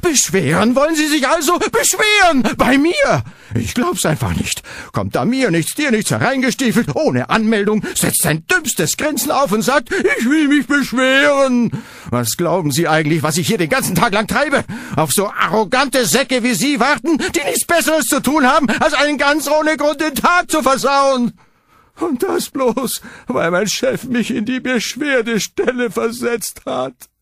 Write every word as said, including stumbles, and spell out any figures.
Beschweren wollen Sie sich also? Beschweren! Bei mir! Ich glaub's einfach nicht. Kommt da mir nichts, dir nichts hereingestiefelt, ohne Anmeldung, setzt sein dümmstes Grinsen auf und sagt, ich will mich beschweren. Was glauben Sie eigentlich, was ich hier den ganzen Tag lang treibe? Auf so arrogante Säcke wie Sie warten, die nichts Besseres zu tun haben, als einen ganz ohne Grund den Tag zu versauen. Und das bloß, weil mein Chef mich in die Beschwerdestelle versetzt hat.